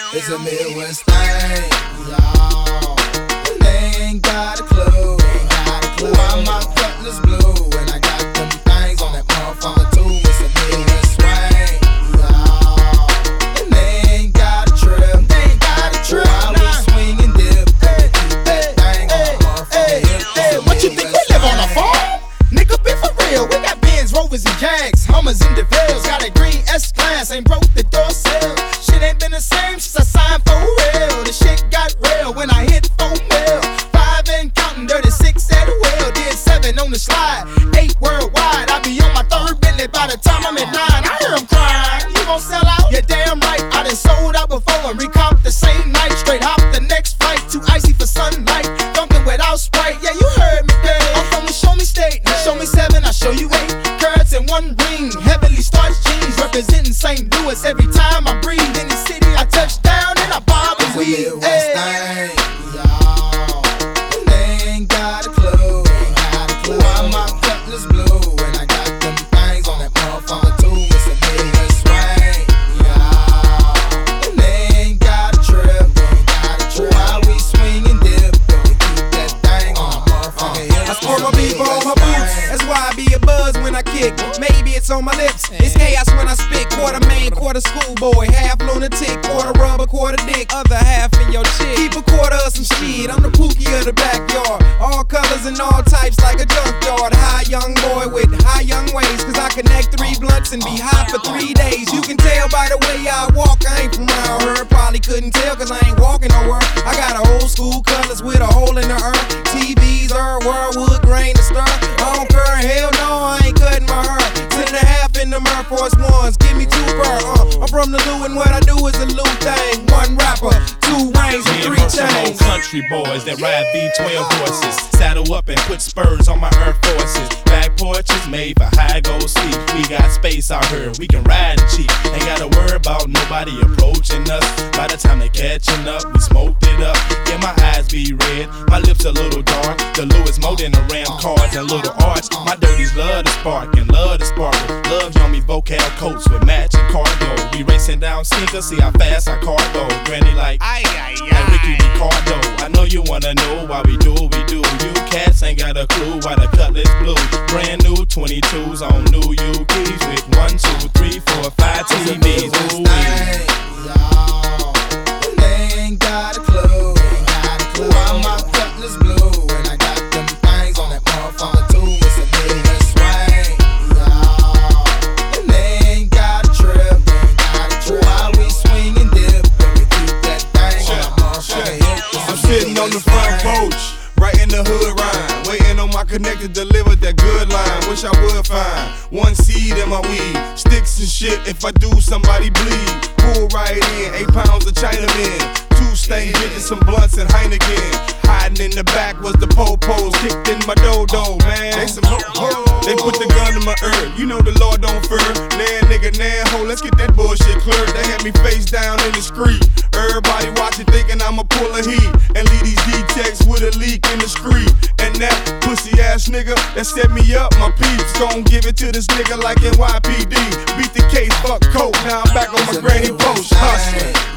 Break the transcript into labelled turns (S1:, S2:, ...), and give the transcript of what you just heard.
S1: It's a Midwest thing, y'all. They ain't got a clue. Why my cutlass blue? And I got them things on that motherfucker too. It's a Midwest swing, y'all. And they ain't got a trip. Why we swing and dip? Keep that thing on the motherfucking hip.
S2: What you think we live on a farm? Nigga, be for real. We got Benz, Rovers, and Jags, Hummers, and DeVille's. Got a green S-Class, ain't broke the door sill. Shit ain't been the same since I signed for real. The shit got real when I hit 4 mil. 5 and counting, 36 at the wheel. Did 7 on the slide, 8 worldwide. I be on my 3rd Bentley by the time I'm at 9. I hear them crying, you gon' sell out? You're damn right, I done sold out before and recomped the same night. Straight hop the next flight, too icy for sunlight. Dunking without Sprite, yeah, you heard me there. I'm from the show me state, show me 7, I show you 8. Carrots and 1 ring, heavily starched jeans. Representing St. Louis every time I breathe. In the city, I touch down and I bob and weed.
S1: Midwest thing, y'all. They ain't got a clue. Why my cutlass blue? And I got them things on that motherfucker too. It's a Midwest swing, y'all. They ain't got a trip. Why we swing and dip? We keep that thing on the motherfucking hip.
S3: I sport my beef on my boots. That's why I be a buzz when I kick. Maybe it's on my lips. It's chaos when I spit. Quarter man, quarter schoolboy, half lunatic, quarter rubber, quarter dick, other half in your chick. Keep a quarter of some shit. I'm the Pookie of the backyard. All colors and all types like a junkyard. High young boy with high young ways. Cause I connect 3 blunts and be high for 3 days. You can tell by the way I walk, I ain't from around here. Probably couldn't tell cause I ain't walking nowhere. I got a old school cutlass with a hole in the earth. TVs, wood grain to stir. I don't care, hell no, I ain't cutting my hair. 10.5 in the Air Force Ones, give me 2 per. I'm from the Lou and what I do is a Lou thing. 1 rapper, 2 rings and 3 chains.
S4: Country boys that ride V12 horses, saddle up and put spurs on my Air Forces. Back porches made for high gold sleep. We got space out here, we can ride it cheap. Ain't gotta worry about nobody approaching us. By the time they catching up, we smoked it up. Yeah, my eyes be red, my lips a little dark. The Lewis Mold in the Ram cards and little arch. My dirties love to spark and love to sparkle. Love yummy vocal coats with matching cargo. We racing down sneakers, see how fast our car go. Granny like, like Ricky Ricardo. I know you wanna know why we do what we do. You cats ain't got a clue why the cutlass blue. Brand new 22s on new UPs with 1, 2, 3, 4, 5 TVs. Ooh,
S1: y'all. They ain't got a clue. Why my cutlass blue? And I got them things on that motherfucker too. It's a Midwest swing, y'all. And they ain't got a trip. Why we swing and dip? We keep that thing on the motherfucking hip.
S5: I'm sitting on the front porch, right in the hood rhyme, waiting on my connector to deliver that good line. Wish I would find 1 seed in my weed, sticks and shit. If I do, somebody bleed. Pull right in, 8 pounds of Chinaman, 2 stain bitches, some blunts and Heineken. Hiding in the back was the po-pos, kicked in my dodo, man. They some ho-ho. They put the gun in my ear, you know the Lord don't fear. Nah nigga, nah ho, let's get that bullshit clear. They had me face down in the street. Everybody watching thinking I'ma pull a heat and leave these D-Techs with a leak in the street. And that pussy ass nigga that set me up, my peeps gon' give it to this nigga like NYPD. Beat the case, fuck coke, now I'm back on my granny post, hustling.